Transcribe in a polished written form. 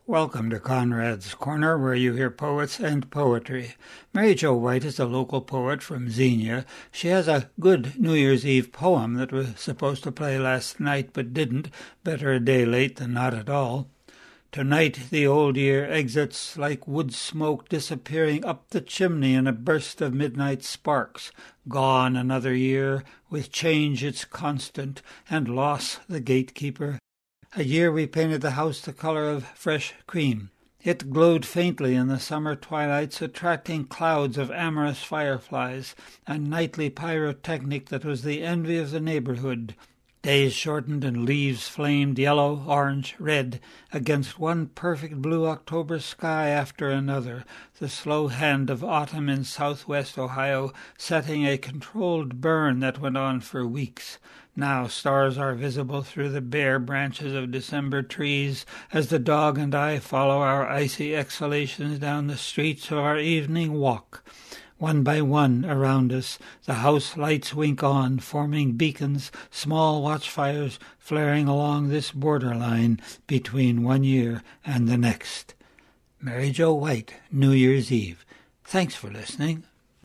Welcome to Conrad's Corner, where you hear poets and poetry. Mary Jo White is a local poet from Xenia. She has a good New Year's Eve poem that was supposed to play last night but didn't. Better a day late than not at all. Tonight the old year exits like wood smoke disappearing up the chimney in a burst of midnight sparks. Gone another year, with change its constant, and loss the gatekeeper. A year we painted the house the color of fresh cream. It glowed faintly in the summer twilights, attracting clouds of amorous fireflies, a nightly pyrotechnic that was the envy of the neighborhood. Days shortened and leaves flamed yellow, orange, red, against one perfect blue October sky after another, the slow hand of autumn in southwest Ohio setting a controlled burn that went on for weeks. Now stars are visible through the bare branches of December trees as the dog and I follow our icy exhalations down the streets of our evening walk. One by one around us, the house lights wink on, forming beacons, small watchfires flaring along this borderline between one year and the next. Mary Jo White, New Year's Eve. Thanks for listening.